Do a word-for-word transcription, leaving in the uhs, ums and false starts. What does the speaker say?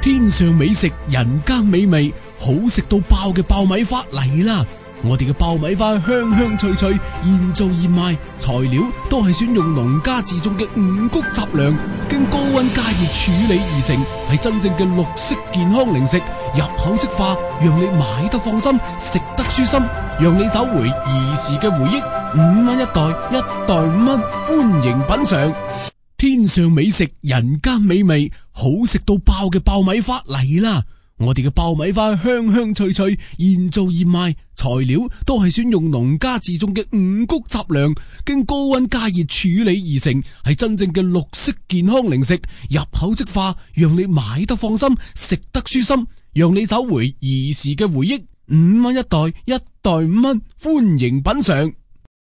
天上美食，人間美味，好食到爆嘅爆米花嚟啦！我哋嘅爆米花香香脆脆，現做現賣，材料都係選用農家自種嘅五穀雜糧，經高溫加熱處理而成，係真正嘅綠色健康零食，入口即化，讓你買得放心，食得舒心，讓你找回兒時嘅回憶。五蚊一袋，一袋五蚊，歡迎品嘗。天上美食，人間美味，好食到爆嘅爆米花嚟啦！我哋嘅爆米花香香脆脆，現做現賣，材料都係選用農家自種嘅五穀雜糧，經高溫加熱處理而成，係真正嘅綠色健康零食，入口即化，讓你買得放心，食得舒心，讓你找回兒時嘅回憶。五蚊一袋，一袋五蚊，歡迎品嘗。